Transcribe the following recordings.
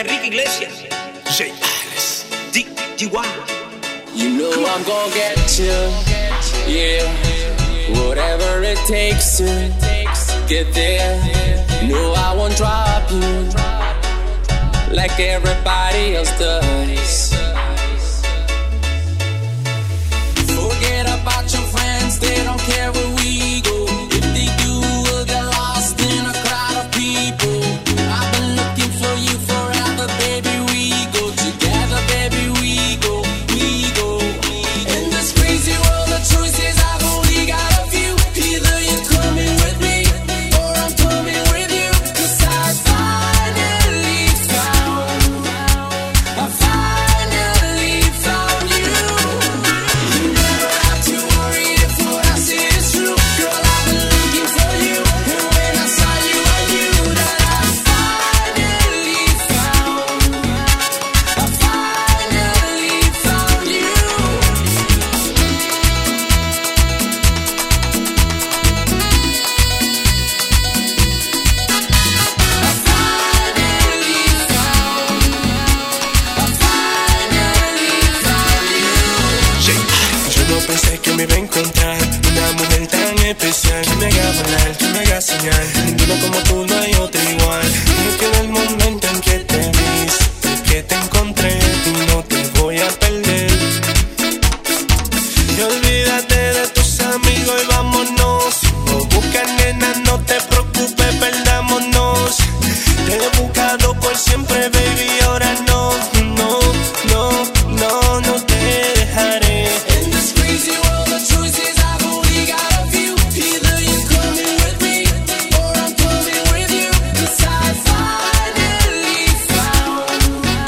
Enrique Iglesias, Jay Alice, D.Y. You know I'm gonna get you, yeah. Whatever it takes to get there. No, I won't drop you like everybody else does. Forget about your friends, they don't care where we go. If they do, we'll get lost in a crowd of people. I've been looking for you forever, baby. We go together, baby. We go. In this crazy world of choices, I've only got a few. Either you're coming with me, or I'm coming with you. 'Cause I finally found you. You never have to worry if what I say is true. Girl, I've been looking for you, and when I saw you, I knew that I finally found you. Yo no pensé que me iba a encontrar una mujer tan especial, que me haga volar, que me haga soñar. Ninguno como tú, no hay otro igual. Y que en el momento en que te vi, que te encontré y no te voy a perder. Y olvídate de tus amigos y vámonos. No buscas, nena, no te preocupes, perdámonos. Te he buscado por siempre, baby, ahora no te dejaré. In this crazy world of choices, I've only got a few. Either you're coming with me, or I'm coming with you. 'Cause I finally found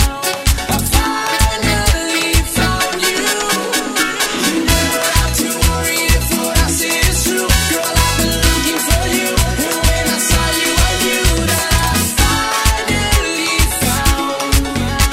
you. You never have to worry if what I say is true. Girl, I've been looking for you, and when I saw you, I knew that I finally found you.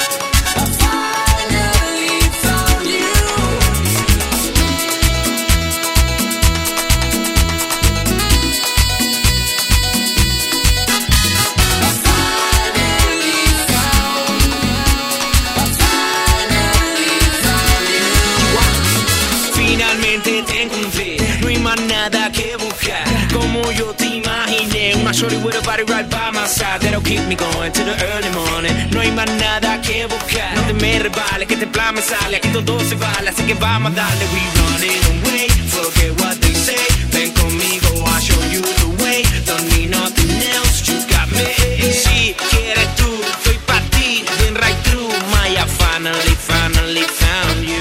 Finalmente te encontré, no hay más nada que buscar. Como yo te imaginé, una shorty with a body right by my side that'll keep me going to the early morning. No hay más nada que buscar, no te me rebales, que este plan me sale. Aquí todo se vale, así que vamos a darle. We running away, forget what they say. Ven conmigo, I'll show you the way. Don't need nothing else, you got me. Si quieres tú, soy pa' ti, been right through. Maya, finally found you.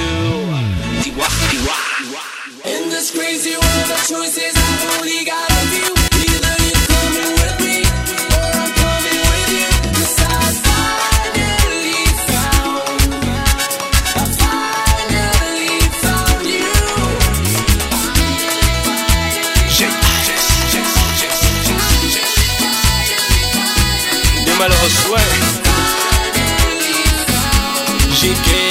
In this crazy world of choices, I've only got a few. Either you're coming with me, or I'm coming with you. 'Cause I finally found you. Dímelo, Josué. GK